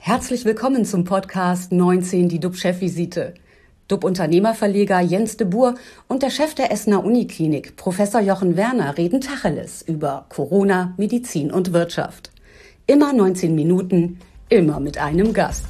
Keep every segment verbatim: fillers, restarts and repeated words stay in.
Herzlich willkommen zum Podcast neunzehn, die D U B-Chefvisite. D U B-Unternehmerverleger Jens de Boer und der Chef der Essener Uniklinik, Professor Jochen Werner, reden Tacheles über Corona, Medizin und Wirtschaft. Immer neunzehn Minuten, immer mit einem Gast.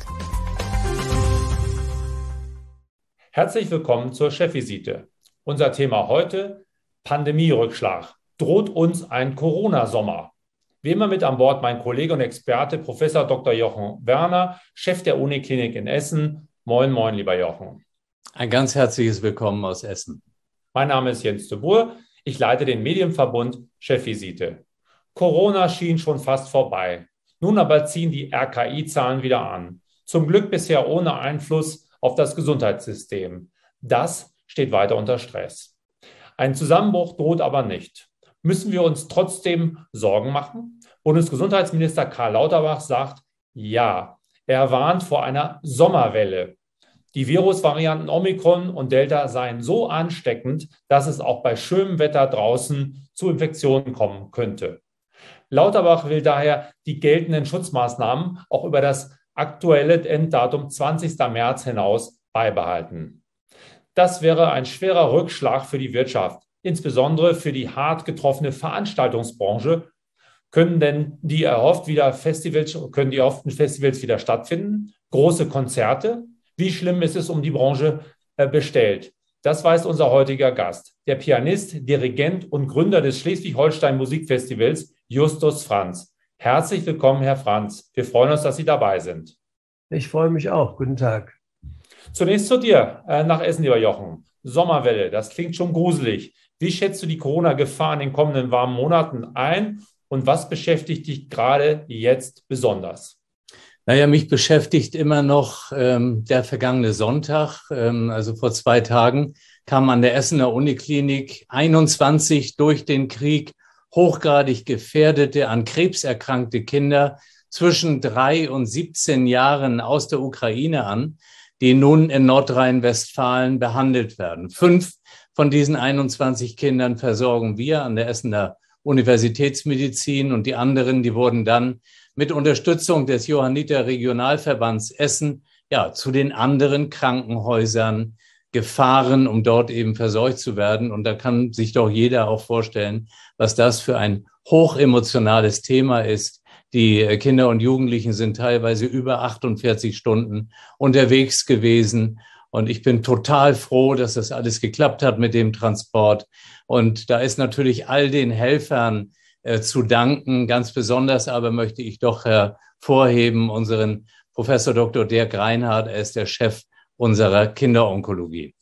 Herzlich willkommen zur Chefvisite. Unser Thema heute: Pandemierückschlag. Droht uns ein Corona-Sommer? Wie immer mit an Bord mein Kollege und Experte Professor Doktor Jochen Werner, Chef der Uniklinik in Essen. Moin, moin, lieber Jochen. Ein ganz herzliches Willkommen aus Essen. Mein Name ist Jens de Boer. Ich leite den Medienverbund Chefvisite. Corona schien schon fast vorbei. Nun aber ziehen die R K I-Zahlen wieder an. Zum Glück bisher ohne Einfluss auf das Gesundheitssystem. Das steht weiter unter Stress. Ein Zusammenbruch droht aber nicht. Müssen wir uns trotzdem Sorgen machen? Bundesgesundheitsminister Karl Lauterbach sagt, ja, er warnt vor einer Sommerwelle. Die Virusvarianten Omikron und Delta seien so ansteckend, dass es auch bei schönem Wetter draußen zu Infektionen kommen könnte. Lauterbach will daher die geltenden Schutzmaßnahmen auch über das aktuelle Enddatum zwanzigster März hinaus beibehalten. Das wäre ein schwerer Rückschlag für die Wirtschaft, insbesondere für die hart getroffene Veranstaltungsbranche. Können denn die erhofft wieder Festivals, können die erhofften Festivals wieder stattfinden? Große Konzerte? Wie schlimm ist es um die Branche äh, bestellt? Das weiß unser heutiger Gast, der Pianist, Dirigent und Gründer des Schleswig-Holstein Musikfestivals, Justus Franz. Herzlich willkommen, Herr Franz. Wir freuen uns, dass Sie dabei sind. Ich freue mich auch. Guten Tag. Zunächst zu dir, äh, nach Essen, lieber Jochen. Sommerwelle, das klingt schon gruselig. Wie schätzt du die Corona-Gefahr in den kommenden warmen Monaten ein und was beschäftigt dich gerade jetzt besonders? Naja, mich beschäftigt immer noch ähm, der vergangene Sonntag. Ähm, also vor zwei Tagen kamen an der Essener Uniklinik einundzwanzig durch den Krieg hochgradig gefährdete, an Krebs erkrankte Kinder zwischen drei und siebzehn Jahren aus der Ukraine an, die nun in Nordrhein-Westfalen behandelt werden. Fünf von diesen einundzwanzig Kindern versorgen wir an der Essener Universitätsmedizin und die anderen, die wurden dann mit Unterstützung des Johanniter Regionalverbands Essen ja zu den anderen Krankenhäusern gefahren, um dort eben versorgt zu werden. Und da kann sich doch jeder auch vorstellen, was das für ein hochemotionales Thema ist. Die Kinder und Jugendlichen sind teilweise über achtundvierzig Stunden unterwegs gewesen. Und ich bin total froh, dass das alles geklappt hat mit dem Transport. Und da ist natürlich all den Helfern äh, zu danken. Ganz besonders aber möchte ich doch hervorheben unseren Professor Doktor Dirk Reinhardt. Er ist der Chef unserer Kinderonkologie.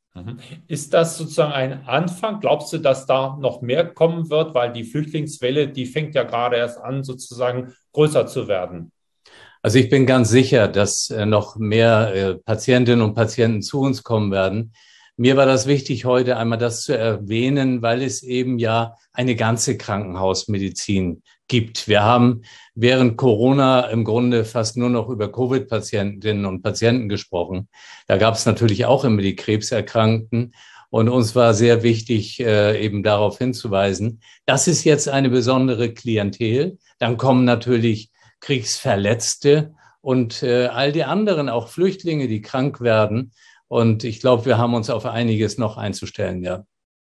Ist das sozusagen ein Anfang? Glaubst du, dass da noch mehr kommen wird? Weil die Flüchtlingswelle, die fängt ja gerade erst an, sozusagen größer zu werden. Also ich bin ganz sicher, dass noch mehr Patientinnen und Patienten zu uns kommen werden. Mir war das wichtig, heute einmal das zu erwähnen, weil es eben ja eine ganze Krankenhausmedizin gibt. Wir haben während Corona im Grunde fast nur noch über Covid-Patientinnen und Patienten gesprochen. Da gab es natürlich auch immer die Krebserkrankten. Und uns war sehr wichtig, eben darauf hinzuweisen, das ist jetzt eine besondere Klientel. Dann kommen natürlich Kriegsverletzte und äh, all die anderen, auch Flüchtlinge, die krank werden. Und ich glaube, wir haben uns auf einiges noch einzustellen, ja.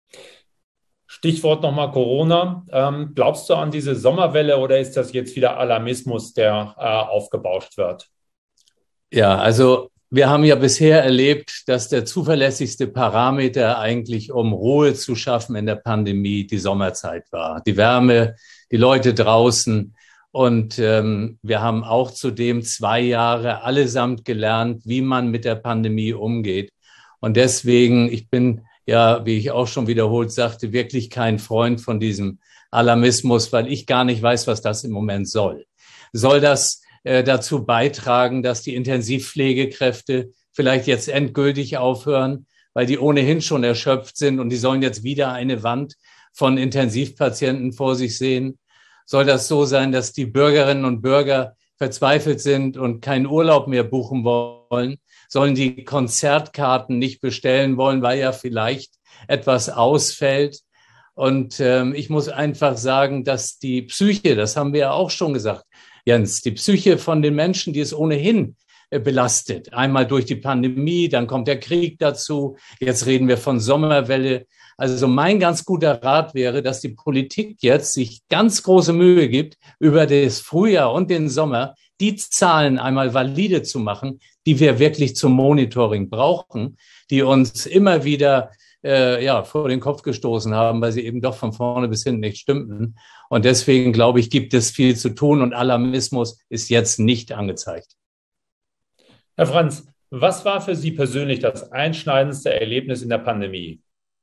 Stichwort nochmal Corona. Ähm, glaubst du an diese Sommerwelle oder ist das jetzt wieder Alarmismus, der äh, aufgebauscht wird? Ja, also wir haben ja bisher erlebt, dass der zuverlässigste Parameter eigentlich, um Ruhe zu schaffen in der Pandemie, die Sommerzeit war. Die Wärme, die Leute draußen. Und ähm, wir haben auch zudem zwei Jahre allesamt gelernt, wie man mit der Pandemie umgeht. Und deswegen, ich bin ja, wie ich auch schon wiederholt sagte, wirklich kein Freund von diesem Alarmismus, weil ich gar nicht weiß, was das im Moment soll. Soll das äh, dazu beitragen, dass die Intensivpflegekräfte vielleicht jetzt endgültig aufhören, weil die ohnehin schon erschöpft sind und die sollen jetzt wieder eine Wand von Intensivpatienten vor sich sehen? Soll das so sein, dass die Bürgerinnen und Bürger verzweifelt sind und keinen Urlaub mehr buchen wollen? Sollen die Konzertkarten nicht bestellen wollen, weil ja vielleicht etwas ausfällt? Und ähm, ich muss einfach sagen, dass die Psyche, das haben wir ja auch schon gesagt, Jens, die Psyche von den Menschen, die es ohnehin belastet. Einmal durch die Pandemie, dann kommt der Krieg dazu. Jetzt reden wir von Sommerwelle. Also mein ganz guter Rat wäre, dass die Politik jetzt sich ganz große Mühe gibt, über das Frühjahr und den Sommer die Zahlen einmal valide zu machen, die wir wirklich zum Monitoring brauchen, die uns immer wieder äh, ja, vor den Kopf gestoßen haben, weil sie eben doch von vorne bis hinten nicht stimmten. Und deswegen, glaube ich, gibt es viel zu tun und Alarmismus ist jetzt nicht angezeigt. Herr Franz, was war für Sie persönlich das einschneidendste Erlebnis in der Pandemie?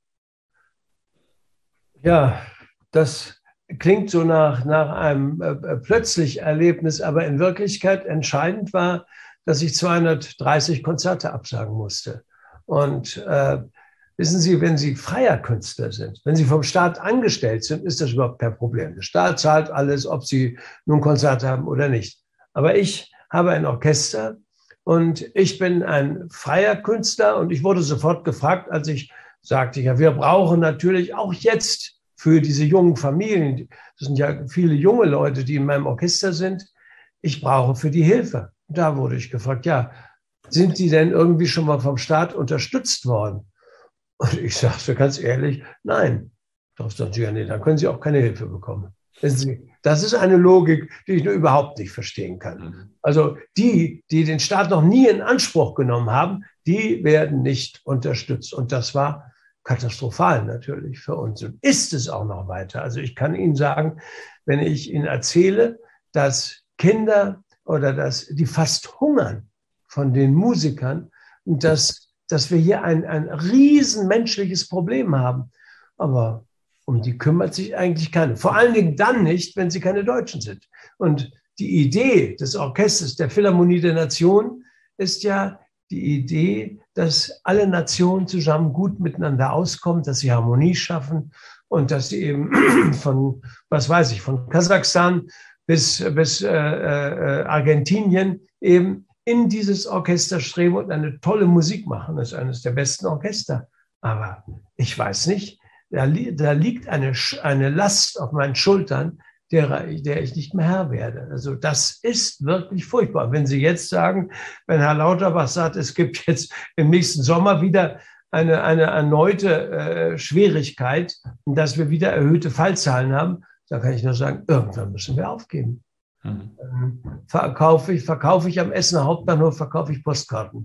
Ja, das klingt so nach, nach einem äh, plötzlich Erlebnis, aber in Wirklichkeit entscheidend war, dass ich zweihundertdreißig Konzerte absagen musste. Und äh, wissen Sie, wenn Sie freier Künstler sind, wenn Sie vom Staat angestellt sind, ist das überhaupt kein Problem. Der Staat zahlt alles, ob Sie nun Konzerte haben oder nicht. Aber ich habe ein Orchester und ich bin ein freier Künstler und ich wurde sofort gefragt, als ich sagte, ja, wir brauchen natürlich auch jetzt für diese jungen Familien, das sind ja viele junge Leute, die in meinem Orchester sind, ich brauche für die Hilfe. Da wurde ich gefragt, ja, sind die denn irgendwie schon mal vom Staat unterstützt worden? Und ich sagte ganz ehrlich, nein. Darauf sagten sie, ja, nee, dann können sie auch keine Hilfe bekommen. Das ist eine Logik, die ich nur überhaupt nicht verstehen kann. Also die, die den Staat noch nie in Anspruch genommen haben, die werden nicht unterstützt. Und das war katastrophal natürlich für uns und ist es auch noch weiter. Also ich kann Ihnen sagen, wenn ich Ihnen erzähle, dass Kinder oder dass die fast hungern von den Musikern und dass, dass wir hier ein, ein riesen menschliches Problem haben. Aber um die kümmert sich eigentlich keiner. Vor allen Dingen dann nicht, wenn sie keine Deutschen sind. Und die Idee des Orchesters der Philharmonie der Nation ist ja die Idee, dass alle Nationen zusammen gut miteinander auskommen, dass sie Harmonie schaffen und dass sie eben von, was weiß ich, von Kasachstan bis, bis äh, äh, Argentinien eben in dieses Orchester streben und eine tolle Musik machen. Das ist eines der besten Orchester. Aber ich weiß nicht, Da, da liegt eine, eine Last auf meinen Schultern, der, der ich nicht mehr Herr werde. Also das ist wirklich furchtbar. Wenn Sie jetzt sagen, wenn Herr Lauterbach sagt, es gibt jetzt im nächsten Sommer wieder eine, eine erneute äh, Schwierigkeit und dass wir wieder erhöhte Fallzahlen haben, dann kann ich nur sagen, irgendwann müssen wir aufgeben. Mhm. Ähm, verkaufe ich, verkaufe ich am Essener Hauptbahnhof, verkaufe ich Postkarten.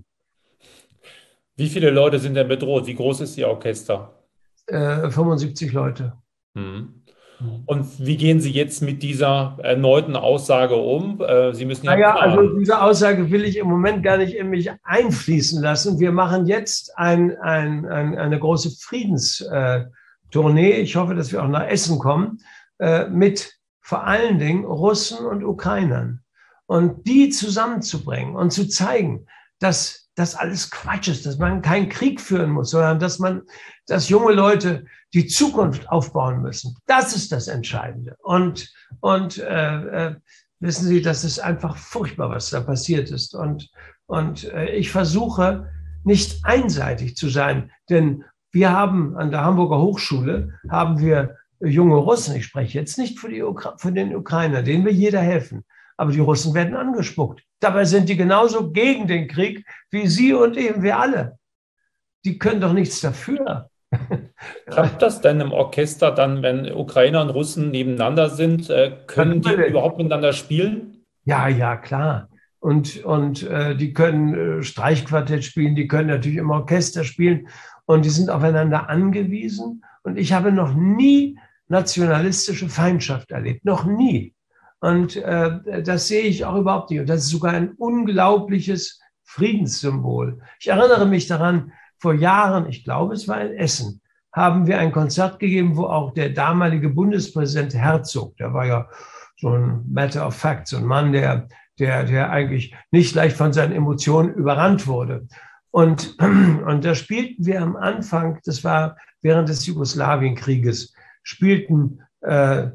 Wie viele Leute sind denn bedroht? Wie groß ist Ihr Orchester? fünfundsiebzig Leute. Mhm. Und wie gehen Sie jetzt mit dieser erneuten Aussage um? Sie müssen ja naja, planen. also diese Aussage will ich im Moment gar nicht in mich einfließen lassen. Wir machen jetzt ein, ein, ein, eine große Friedenstournee. Ich hoffe, dass wir auch nach Essen kommen, mit vor allen Dingen Russen und Ukrainern. Und die zusammenzubringen und zu zeigen, dass das alles Quatsch ist, dass man keinen Krieg führen muss, sondern dass man, dass junge Leute die Zukunft aufbauen müssen. Das ist das Entscheidende. Und, und äh, äh, wissen Sie, das ist einfach furchtbar, was da passiert ist. Und, und äh, ich versuche nicht einseitig zu sein, denn wir haben an der Hamburger Hochschule, haben wir junge Russen, ich spreche jetzt nicht für, die Ukra- für den Ukrainer, denen will jeder helfen. Aber die Russen werden angespuckt. Dabei sind die genauso gegen den Krieg wie Sie und eben wir alle. Die können doch nichts dafür. Klappt das denn im Orchester dann, wenn Ukrainer und Russen nebeneinander sind? Können die überhaupt miteinander spielen? Ja, ja, klar. Und, und äh, die können äh, Streichquartett spielen, die können natürlich im Orchester spielen und die sind aufeinander angewiesen. Und ich habe noch nie nationalistische Feindschaft erlebt, noch nie. Und äh, das sehe ich auch überhaupt nicht. Und das ist sogar ein unglaubliches Friedenssymbol. Ich erinnere mich daran, vor Jahren, ich glaube, es war in Essen, haben wir ein Konzert gegeben, wo auch der damalige Bundespräsident Herzog, der war ja so ein Matter of Fact, so ein Mann, der, der, der eigentlich nicht leicht von seinen Emotionen überrannt wurde. Und, und da spielten wir am Anfang, das war während des Jugoslawienkrieges, spielten äh,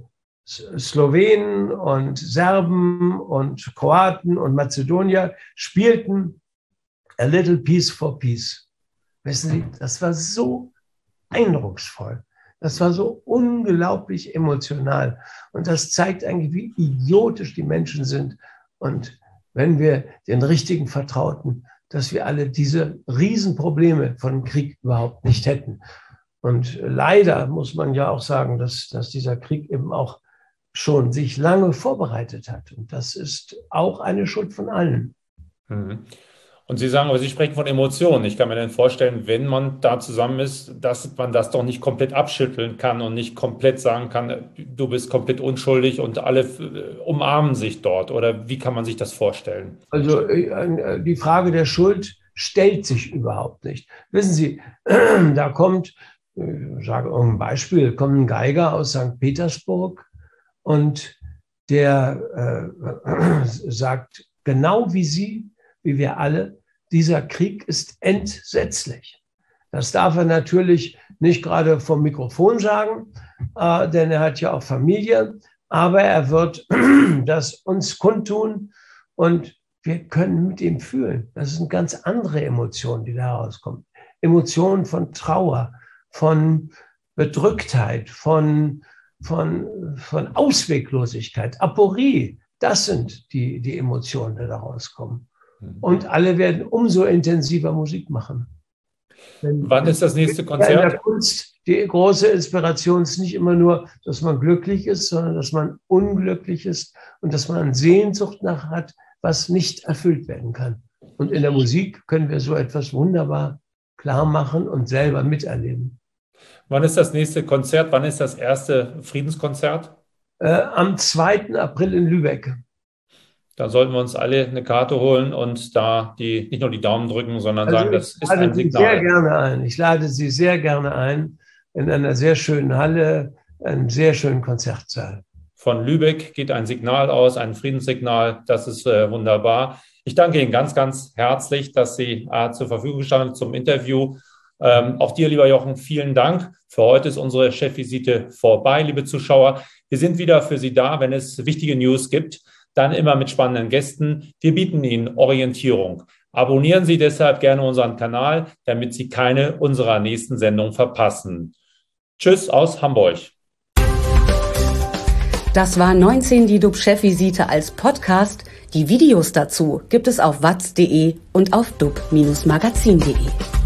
Slowenen und Serben und Kroaten und Mazedonier spielten A Little Piece for Peace. Wissen Sie, das war so eindrucksvoll. Das war so unglaublich emotional. Und das zeigt eigentlich, wie idiotisch die Menschen sind. Und wenn wir den Richtigen vertrauten, dass wir alle diese Riesenprobleme von Krieg überhaupt nicht hätten. Und leider muss man ja auch sagen, dass, dass dieser Krieg eben auch schon sich lange vorbereitet hat. Und das ist auch eine Schuld von allen. Mhm. Und Sie sagen, aber Sie sprechen von Emotionen. Ich kann mir dann vorstellen, wenn man da zusammen ist, dass man das doch nicht komplett abschütteln kann und nicht komplett sagen kann, du bist komplett unschuldig und alle umarmen sich dort. Oder wie kann man sich das vorstellen? Also die Frage der Schuld stellt sich überhaupt nicht. Wissen Sie, da kommt, ich sage irgendein Beispiel, kommt ein Geiger aus Sankt Petersburg und der äh, sagt genau wie Sie, wie wir alle, dieser Krieg ist entsetzlich. Das darf er natürlich nicht gerade vom Mikrofon sagen, äh, denn er hat ja auch Familie, aber er wird das uns kundtun und wir können mit ihm fühlen. Das sind ganz andere Emotionen, die da herauskommen. Emotionen von Trauer, von Bedrücktheit, von, von, von Ausweglosigkeit, Aporie. Das sind die, die Emotionen, die da rauskommen. Und alle werden umso intensiver Musik machen. Denn wann ist das nächste Konzert? In der Kunst, die große Inspiration ist nicht immer nur, dass man glücklich ist, sondern dass man unglücklich ist und dass man Sehnsucht nach hat, was nicht erfüllt werden kann. Und in der Musik können wir so etwas wunderbar klar machen und selber miterleben. Wann ist das nächste Konzert? Wann ist das erste Friedenskonzert? Äh, am zweiten April in Lübeck. Da sollten wir uns alle eine Karte holen und da die nicht nur die Daumen drücken, sondern also sagen, das ist ein Signal. Ich lade Sie sehr gerne ein. Ich lade Sie sehr gerne ein in einer sehr schönen Halle, einem sehr schönen Konzertsaal. Von Lübeck geht ein Signal aus, ein Friedenssignal. Das ist äh, wunderbar. Ich danke Ihnen ganz, ganz herzlich, dass Sie äh, zur Verfügung standen zum Interview. Ähm, auch dir, lieber Jochen, vielen Dank. Für heute ist unsere Chefvisite vorbei, liebe Zuschauer. Wir sind wieder für Sie da, wenn es wichtige News gibt. Dann immer mit spannenden Gästen. Wir bieten Ihnen Orientierung. Abonnieren Sie deshalb gerne unseren Kanal, damit Sie keine unserer nächsten Sendungen verpassen. Tschüss aus Hamburg. Das war neunzehn die D U B-Chefvisite als Podcast. Die Videos dazu gibt es auf watz punkt de und auf dub Bindestrich magazin punkt de.